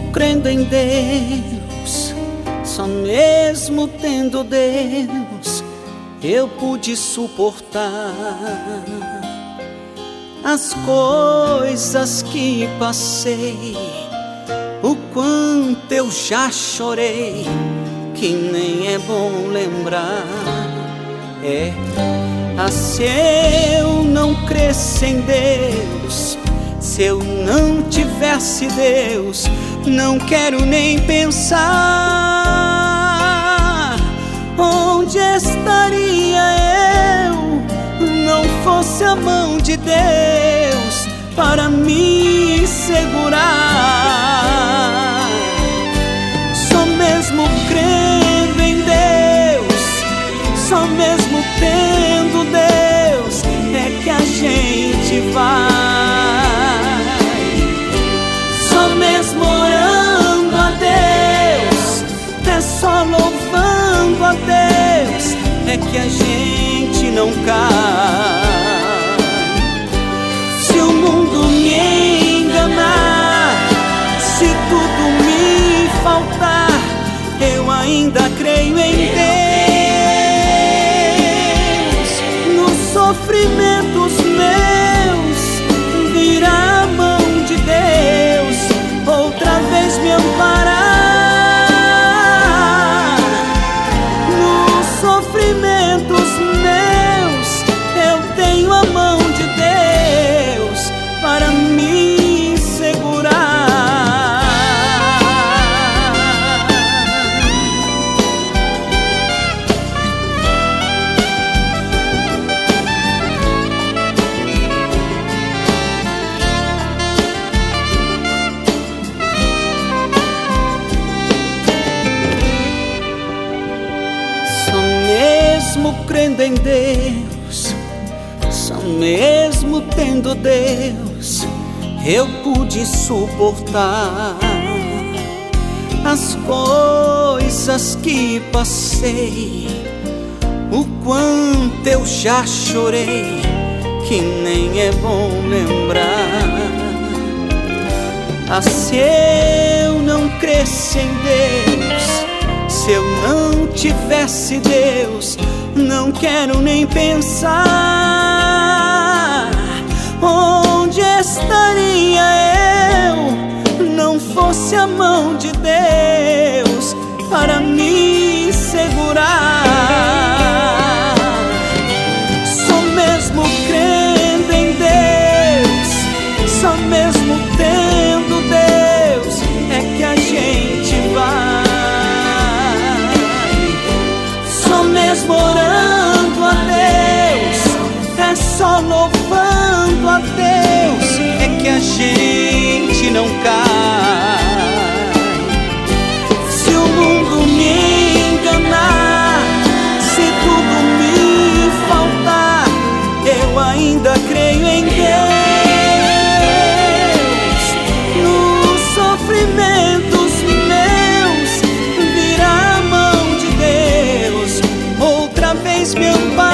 mesmo crendo em Deus, só mesmo tendo Deus, eu pude suportar as coisas que passei, o quanto eu já chorei, que nem é bom lembrar. Se eu não cresce em Deus, se eu não tivesse Deus, não quero nem pensar onde estaria eu, não fosse a mão de Deus para me segurar. Só mesmo crendo em Deus, só mesmo tendo Deus, é que a gente vai. Só mesmo orando a Deus, é só louvando a Deus, é que a gente não cai. Se o mundo me enganar, se tudo me faltar, eu ainda creio em Deus. Nos sofrimentos meus virá a mão de Deus outra vez me amparar. Nos sofrimentos meus eu tenho a mão de Deus para me segurar. Só mesmo crendo em Deus, só mesmo tendo Deus, eu pude suportar as coisas que passei, o quanto eu já chorei, que nem é bom lembrar. Se eu não cresce em Deus, se eu não tivesse Deus, não quero nem pensar onde estaria eu, não fosse a mão de Deus para me segurar. Só mesmo crendo em Deus, só mesmo tendo Deus, é que a gente vai. Só mesmo orando a Deus, é só louvando a Deus, é que a gente não cai. Se o mundo me enganar, se tudo me faltar, eu ainda creio em Deus. Nos sofrimentos meus virá a mão de Deus outra vez me amparar.